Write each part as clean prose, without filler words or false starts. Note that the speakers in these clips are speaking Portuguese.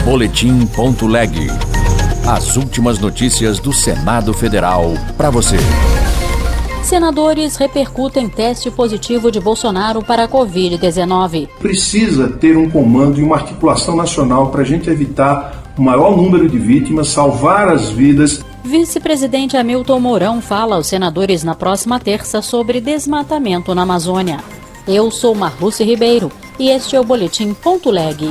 Boletim.leg. As últimas notícias do Senado Federal para você. Senadores repercutem teste positivo de Bolsonaro para a Covid-19. Precisa ter um comando e uma articulação nacional para a gente evitar o maior número de vítimas, salvar as vidas. Vice-presidente Hamilton Mourão fala aos senadores na próxima terça sobre desmatamento na Amazônia. Eu sou Marluce Ribeiro e este é o Boletim.leg.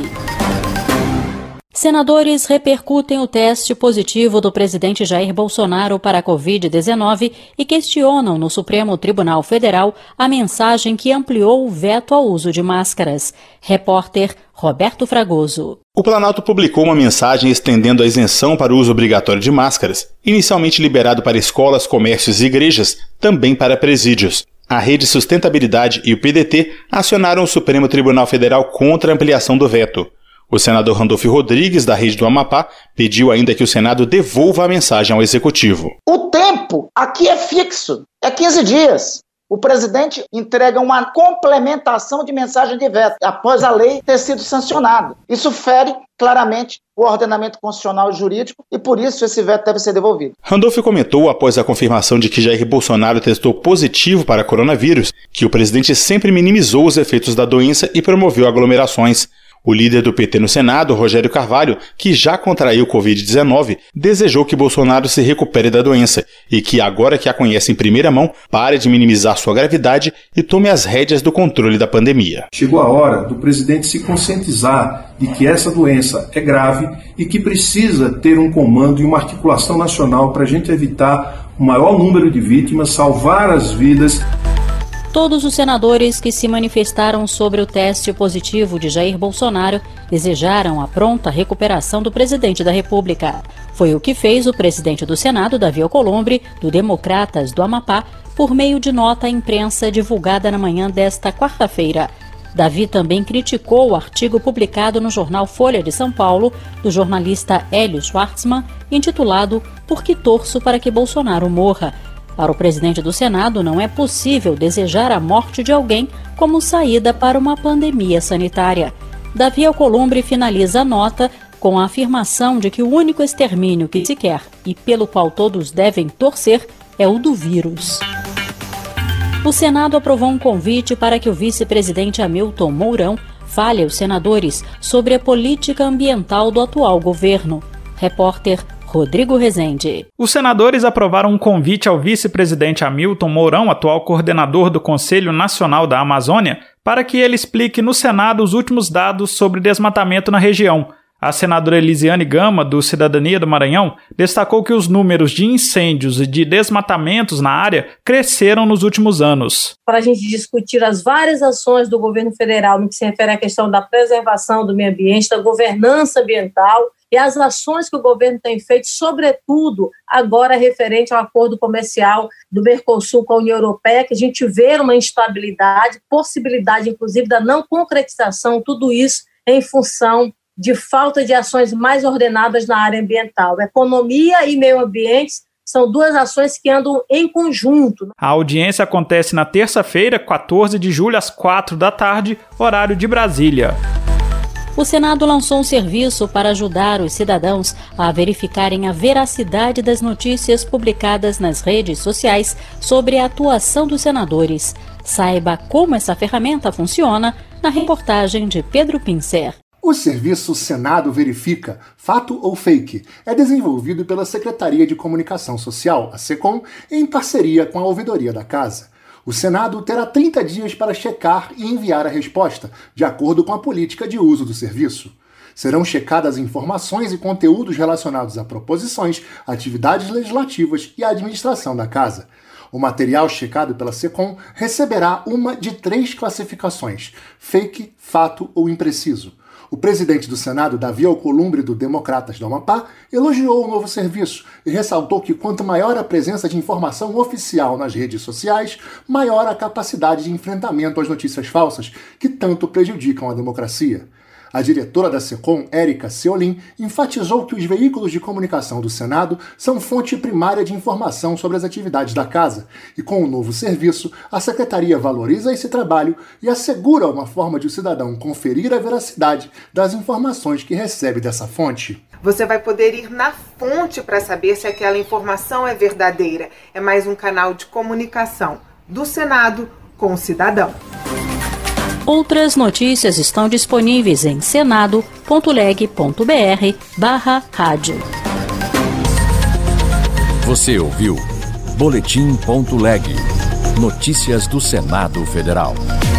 Senadores repercutem o teste positivo do presidente Jair Bolsonaro para a Covid-19 e questionam no Supremo Tribunal Federal a mensagem que ampliou o veto ao uso de máscaras. Repórter Roberto Fragoso. O Planalto publicou uma mensagem estendendo a isenção para o uso obrigatório de máscaras, inicialmente liberado para escolas, comércios e igrejas, também para presídios. A Rede Sustentabilidade e o PDT acionaram o Supremo Tribunal Federal contra a ampliação do veto. O senador Randolfo Rodrigues, da Rede do Amapá, pediu ainda que o Senado devolva a mensagem ao Executivo. O tempo aqui é fixo, é 15 dias. O presidente entrega uma complementação de mensagem de veto após a lei ter sido sancionada. Isso fere claramente o ordenamento constitucional e jurídico e, por isso, esse veto deve ser devolvido. Randolfo comentou, após a confirmação de que Jair Bolsonaro testou positivo para coronavírus, que o presidente sempre minimizou os efeitos da doença e promoveu aglomerações. O líder do PT no Senado, Rogério Carvalho, que já contraiu Covid-19, desejou que Bolsonaro se recupere da doença e que, agora que a conhece em primeira mão, pare de minimizar sua gravidade e tome as rédeas do controle da pandemia. Chegou a hora do presidente se conscientizar de que essa doença é grave e que precisa ter um comando e uma articulação nacional para a gente evitar o maior número de vítimas, salvar as vidas. Todos os senadores que se manifestaram sobre o teste positivo de Jair Bolsonaro desejaram a pronta recuperação do presidente da República. Foi o que fez o presidente do Senado, Davi Alcolumbre, do Democratas do Amapá, por meio de nota à imprensa divulgada na manhã desta quarta-feira. Davi também criticou o artigo publicado no jornal Folha de São Paulo, do jornalista Hélio Schwartzman, intitulado "Por que torço para que Bolsonaro morra?". Para o presidente do Senado, não é possível desejar a morte de alguém como saída para uma pandemia sanitária. Davi Alcolumbre finaliza a nota com a afirmação de que o único extermínio que se quer e pelo qual todos devem torcer é o do vírus. O Senado aprovou um convite para que o vice-presidente Hamilton Mourão fale aos senadores sobre a política ambiental do atual governo. Repórter Rodrigo Rezende. Os senadores aprovaram um convite ao vice-presidente Hamilton Mourão, atual coordenador do Conselho Nacional da Amazônia, para que ele explique no Senado os últimos dados sobre desmatamento na região. A senadora Elisiane Gama, do Cidadania do Maranhão, destacou que os números de incêndios e de desmatamentos na área cresceram nos últimos anos. Para a gente discutir as várias ações do governo federal no que se refere à questão da preservação do meio ambiente, da governança ambiental e as ações que o governo tem feito, sobretudo agora referente ao acordo comercial do Mercosul com a União Europeia, que a gente vê uma instabilidade, possibilidade inclusive da não concretização, tudo isso em função de falta de ações mais ordenadas na área ambiental. Economia e meio ambiente são duas ações que andam em conjunto. A audiência acontece na terça-feira, 14 de julho, às 4 da tarde, horário de Brasília. O Senado lançou um serviço para ajudar os cidadãos a verificarem a veracidade das notícias publicadas nas redes sociais sobre a atuação dos senadores. Saiba como essa ferramenta funciona na reportagem de Pedro Pincer. O serviço Senado Verifica, Fato ou Fake, é desenvolvido pela Secretaria de Comunicação Social, a SECOM, em parceria com a Ouvidoria da Casa. O Senado terá 30 dias para checar e enviar a resposta, de acordo com a política de uso do serviço. Serão checadas informações e conteúdos relacionados a proposições, atividades legislativas e a administração da Casa. O material checado pela SECOM receberá uma de 3 classificações: fake, fato ou impreciso. O presidente do Senado, Davi Alcolumbre, do Democratas do Amapá, elogiou o novo serviço e ressaltou que quanto maior a presença de informação oficial nas redes sociais, maior a capacidade de enfrentamento às notícias falsas, que tanto prejudicam a democracia. A diretora da SECOM, Érica Seolin, enfatizou que os veículos de comunicação do Senado são fonte primária de informação sobre as atividades da Casa, e com o novo serviço, a Secretaria valoriza esse trabalho e assegura uma forma de o cidadão conferir a veracidade das informações que recebe dessa fonte. Você vai poder ir na fonte para saber se aquela informação é verdadeira. É mais um canal de comunicação do Senado com o cidadão. Outras notícias estão disponíveis em senado.leg.br/rádio. Você ouviu Boletim.leg. Notícias do Senado Federal.